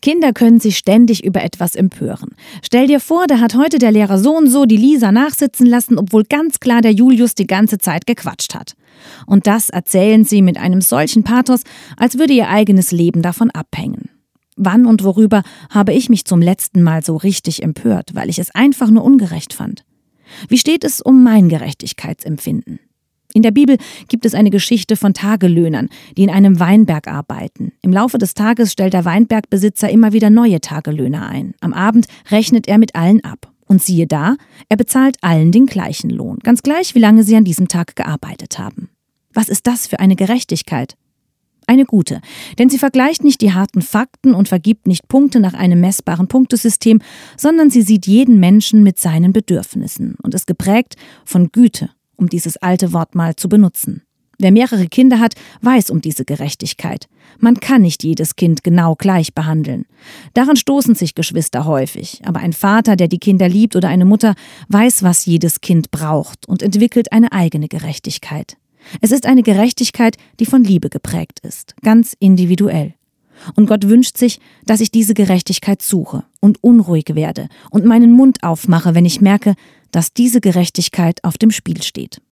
Kinder können sich ständig über etwas empören. Stell dir vor, da hat heute der Lehrer so und so die Lisa nachsitzen lassen, obwohl ganz klar der Julius die ganze Zeit gequatscht hat. Und das erzählen sie mit einem solchen Pathos, als würde ihr eigenes Leben davon abhängen. Wann und worüber habe ich mich zum letzten Mal so richtig empört, weil ich es einfach nur ungerecht fand? Wie steht es um mein Gerechtigkeitsempfinden? In der Bibel gibt es eine Geschichte von Tagelöhnern, die in einem Weinberg arbeiten. Im Laufe des Tages stellt der Weinbergbesitzer immer wieder neue Tagelöhner ein. Am Abend rechnet er mit allen ab. Und siehe da, er bezahlt allen den gleichen Lohn, ganz gleich, wie lange sie an diesem Tag gearbeitet haben. Was ist das für eine Gerechtigkeit? Eine gute, denn sie vergleicht nicht die harten Fakten und vergibt nicht Punkte nach einem messbaren Punktesystem, sondern sie sieht jeden Menschen mit seinen Bedürfnissen und ist geprägt von Güte, um dieses alte Wort mal zu benutzen. Wer mehrere Kinder hat, weiß um diese Gerechtigkeit. Man kann nicht jedes Kind genau gleich behandeln. Daran stoßen sich Geschwister häufig. Aber ein Vater, der die Kinder liebt, oder eine Mutter, weiß, was jedes Kind braucht und entwickelt eine eigene Gerechtigkeit. Es ist eine Gerechtigkeit, die von Liebe geprägt ist, ganz individuell. Und Gott wünscht sich, dass ich diese Gerechtigkeit suche und unruhig werde und meinen Mund aufmache, wenn ich merke, dass diese Gerechtigkeit auf dem Spiel steht.